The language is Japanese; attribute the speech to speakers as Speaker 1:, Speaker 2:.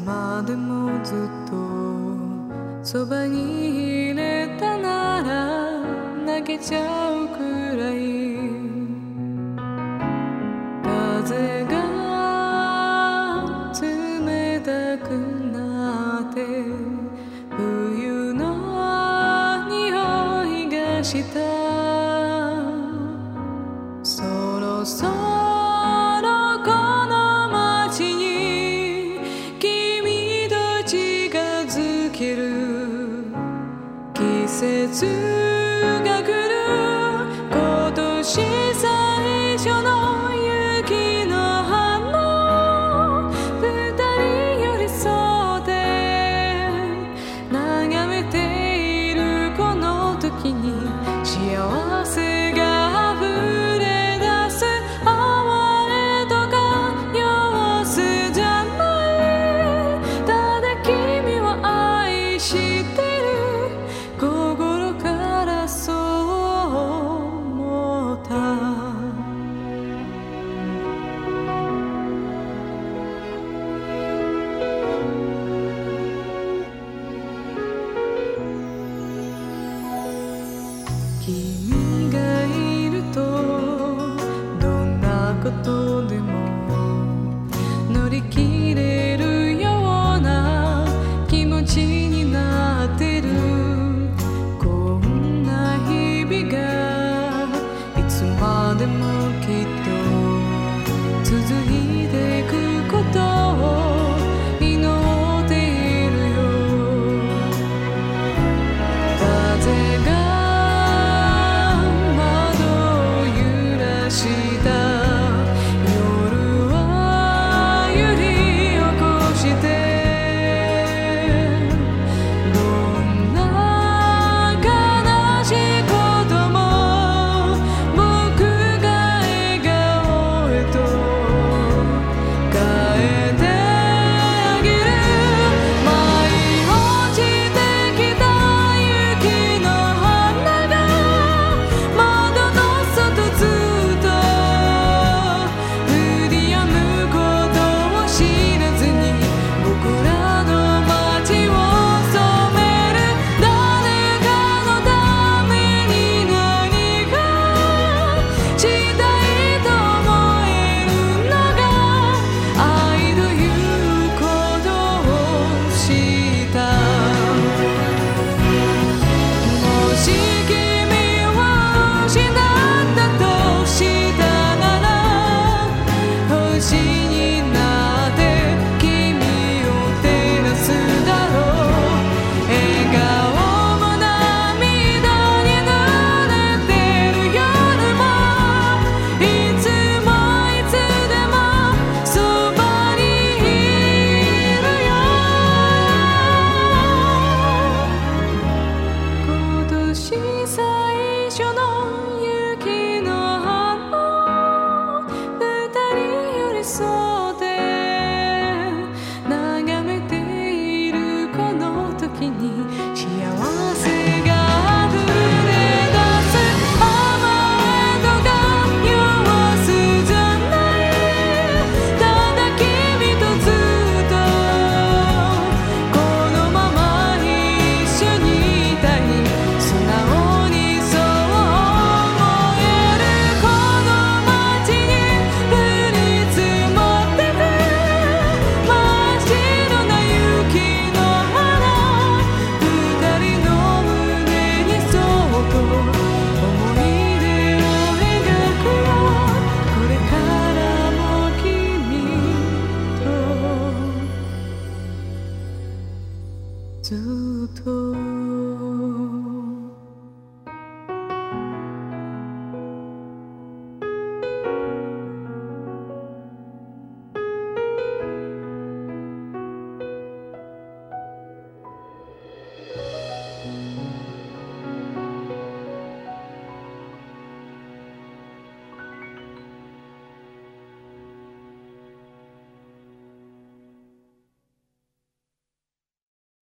Speaker 1: までもずっとそばにいれたなら泣けちゃうくらい風が冷たくなって冬の匂いがしたそろそろこの街に君と近づける季節が来る今年最初の雪の花二人寄り添って眺めているこの時に幸せが溢れ出す哀れとか様子じゃないただ君を愛してる心からそう思った君がいるとどんなことでも乗り切れるような気持ちになってるこんな日々がいつまでもきっと続いていくことを祈っているよ風が最初の雪の花二人寄り添って眺めているこの時に幸せが溢れ出す甘えとか様子じゃないただ君とずっとこのまま一緒にいたい素直ずっと